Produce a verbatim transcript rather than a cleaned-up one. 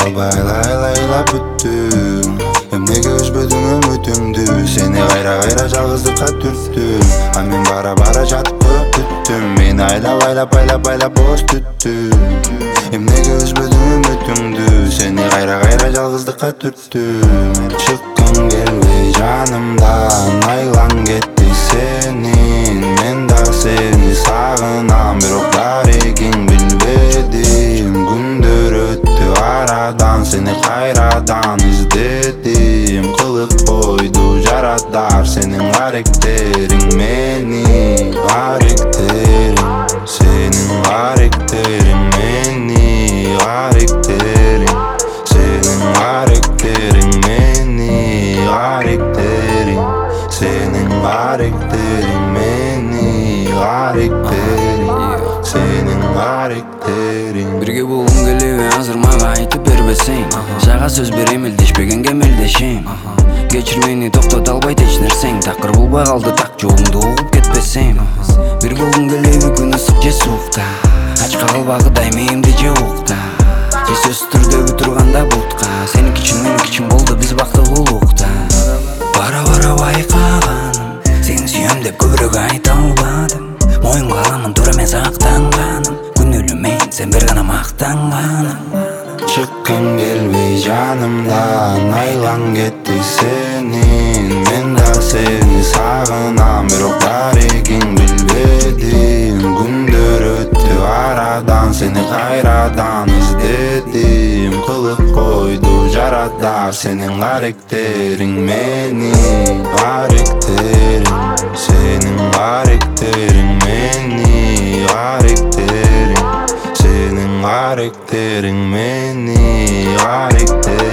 Aylay aylay büttüm Emnege üzbödüң ömütümdü Seni gayra gayra жалгыздыкка түрттүм А мен бара бара жатып көп бүттүм Мени айлап айлап айлап айлап боз түттүм Эмнеге үзбөдүң үмүтүңдү Сени гайра гайра жалгыздыкка түрттүм Чыккың келбей жанымдан Айлан кетти сенин Мен да сени сагынам Бирок дарегиң билбедим Күндөр өттү арадан Сени кайрадан издедим Кылып койду жарадар Сенин каректериң мени Каректериң Сенин каректериң мени Каректериң Сенин каректериң мени Каректериң Сенин каректериң мени Каректериң Сенин каректериң Бирге болгум келеби азыр мага айтып бербесең Жага сөз берем элдешпегенге мелдешем Кечир мени токтото албайт эч нерсең Такыр болбой калды так жолуңду угуп кетпесем Бир болгум келеби күн ысык же суукта Ачка калбагыдай мээмди же укта Же сөзсүз түрдө турганда бутка Сеники үчүн меники үчүн болду биз бактылуулукта Бара бара байкаганым Сени сүйөм деп көбүрөөк айта албадым Моюнга аламын туура эмес актанганым Күнөөлүү мен сен бир гана мактанганым Чыккың келбей жанымдан Айлан кетти сенин Мен да сени сагынам Бирок дарегиң билбедим Күндөр өттү арадан Сени кайрадан издедим Кылып койду жарадар Сенин каректериң мени Каректериң Сенин каректериң мени Каректериң Сенин каректериң мени Каректериң